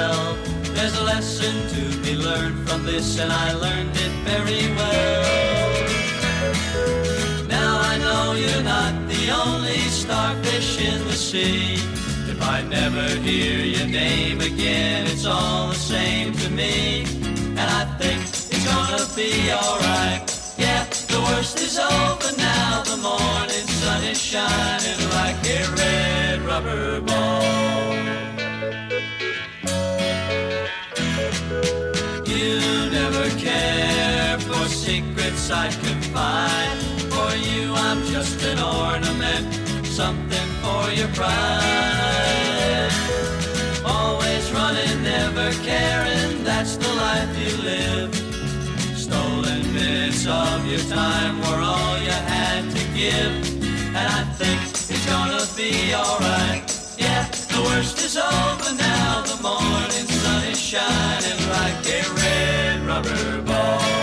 well. There's a lesson to be learned from this, and I learned it very well. Now I know you're not the only starfish in the sea. If I never hear your name again, it's all the same to me. And I think it's gonna be alright. Yeah, the worst is over now. The morning sun is shining like a red rubber ball. You never care for secrets I confide. For you I'm just an ornament, something for your pride. Always running, never caring, that's the life you live. Stolen minutes of your time were all you had to give. And I think it's gonna be alright. Yeah, the worst is over now. The morning sun is shining like a red rubber ball.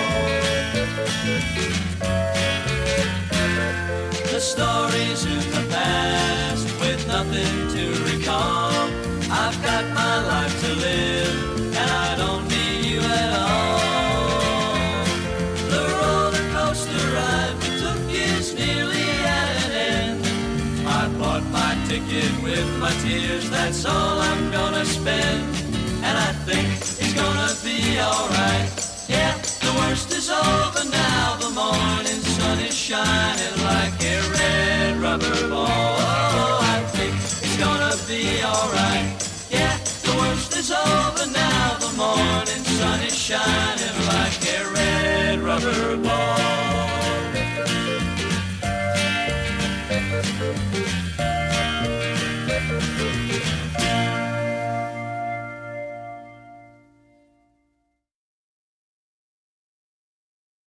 The stories in the past with nothing to recall. I've got my life to live and I don't need you at all. The roller coaster ride we took is nearly at an end. I bought my ticket with my tears, that's all I'm gonna spend. And I think it's gonna be alright. Yeah, the worst is over now. The morning sun is shining like a red rubber ball. Oh, I think it's gonna be alright. Yeah, the worst is over now. The morning sun is shining like a red rubber ball.